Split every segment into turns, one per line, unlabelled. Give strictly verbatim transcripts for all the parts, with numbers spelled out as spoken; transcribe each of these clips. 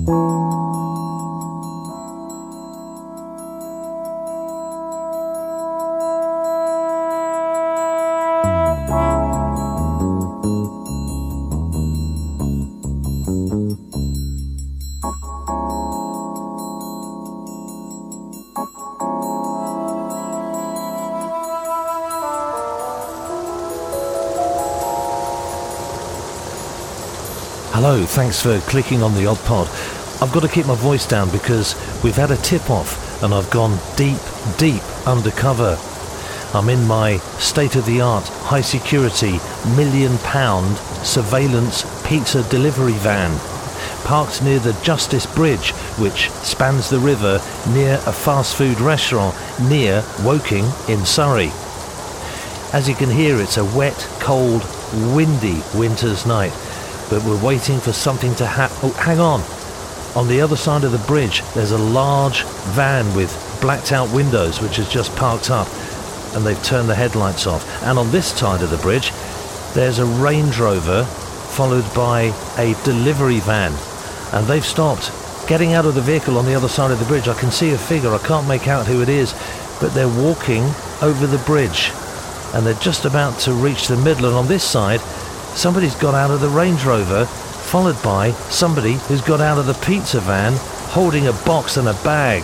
Hello, thanks for clicking on the Odd Pod. I've got to keep my voice down because we've had a tip-off and I've gone deep, deep undercover. I'm in my state-of-the-art, high-security, million-pound surveillance pizza delivery van, parked near the Justice Bridge, which spans the river near a fast-food restaurant near Woking in Surrey. As you can hear, it's a wet, cold, windy winter's night. But we're waiting for something to happen. Oh, hang on. On the other side of the bridge, there's a large van with blacked out windows, which has just parked up, and they've turned the headlights off. And on this side of the bridge, there's a Range Rover, followed by a delivery van. And they've stopped. Getting out of the vehicle on the other side of the bridge, I can see a figure. I can't make out who it is, but they're walking over the bridge. And they're just about to reach the middle. And on this side, somebody's got out of the Range Rover, followed by somebody who's got out of the pizza van, holding a box and a bag.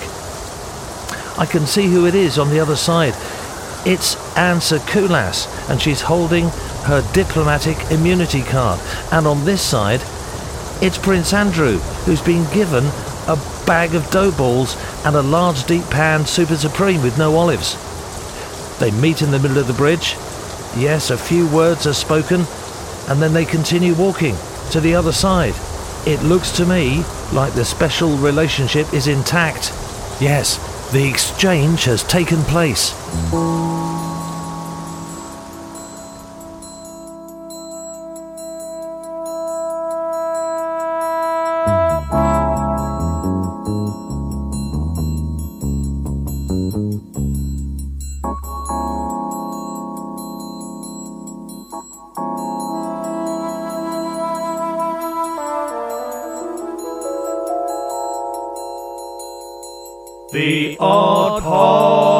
I can see who it is on the other side. It's Ansa Koulas, and she's holding her diplomatic immunity card. And on this side, it's Prince Andrew, who's been given a bag of dough balls and a large deep pan Super Supreme with no olives. They meet in the middle of the bridge. Yes, a few words are spoken, and then they continue walking to the other side. It looks to me like the special relationship is intact. Yes, the exchange has taken place.
The Odd Pod.